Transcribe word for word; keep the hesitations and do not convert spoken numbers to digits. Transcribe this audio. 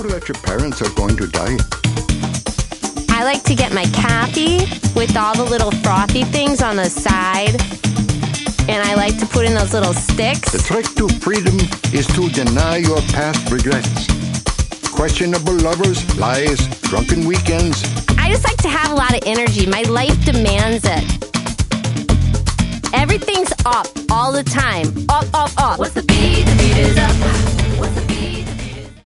remember that your parents are going to die. I like to get my coffee with all the little frothy things on the side. And I like to put in those little sticks. The trick to freedom is to deny your past regrets. Questionable lovers, lies, drunken weekends. I just like to have a lot of energy. My life demands it. Everything's up all the time. Up, up, up. What's the beat? The beat is up. What's the beat?